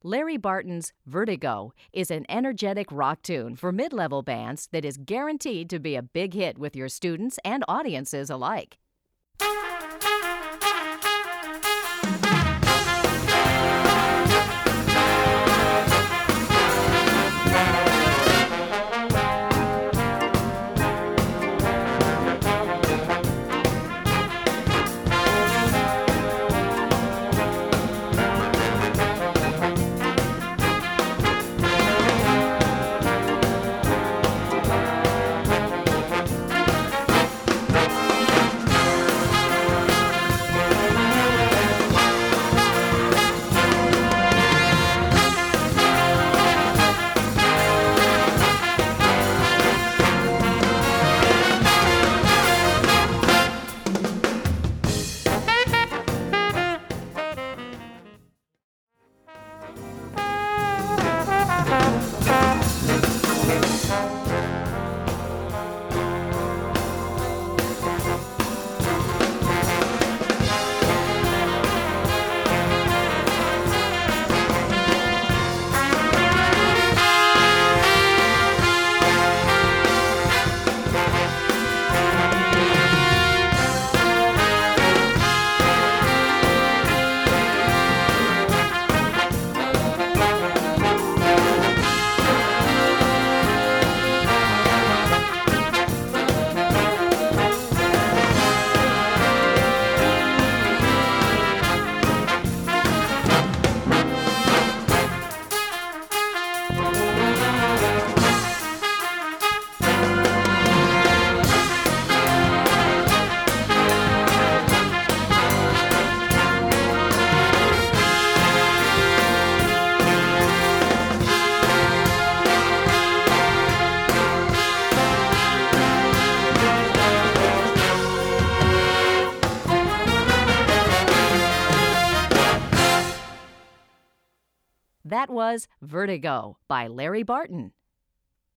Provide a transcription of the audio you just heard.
Larry Barton's Vertigo is an energetic rock tune for mid-level bands that is guaranteed to be a big hit with your students and audiences alike. That was Vertigo by Larry Barton.